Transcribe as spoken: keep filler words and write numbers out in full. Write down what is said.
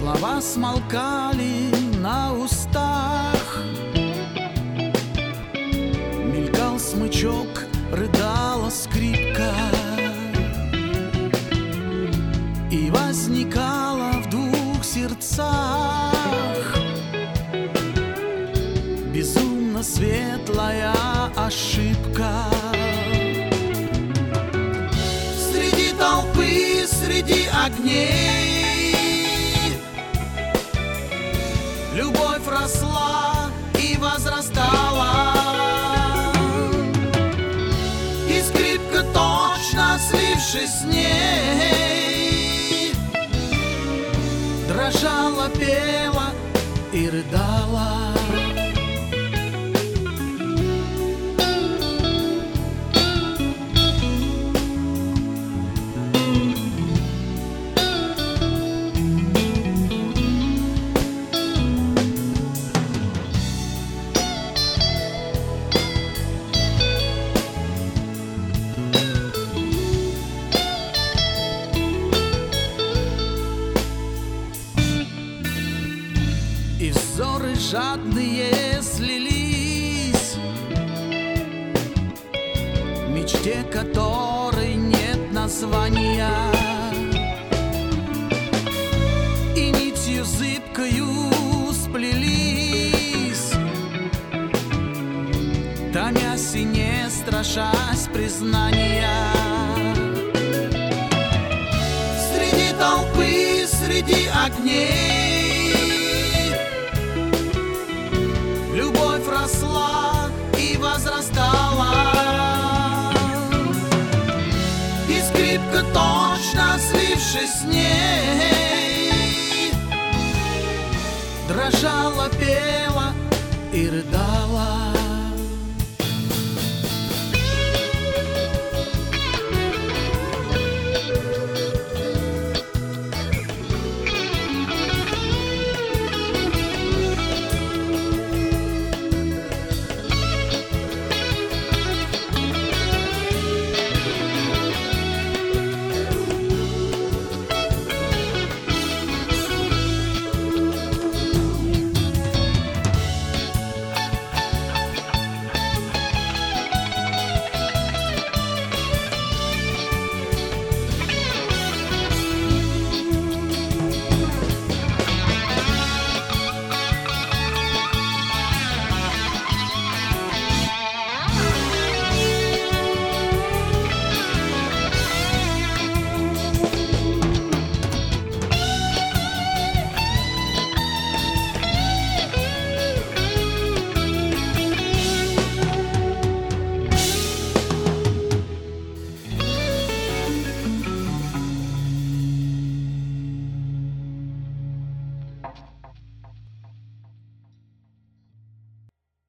Слова смолкали на устах, мелькал смычок, рыдала скрипка, и возникала в двух сердцах безумно светлая ошибка. Среди толпы, среди огней любовь росла и возрастала, и скрипка, точно слившись с ней, дрожала, пела и рыдала. И взоры жадные слились, мечте которой нет названия, и нитью зыбкою сплелись, томясь и не страшась признания. Среди толпы, среди огней любовь росла и возрастала, и скрипка, точно слившись с ней, дрожала, пела и рыдала.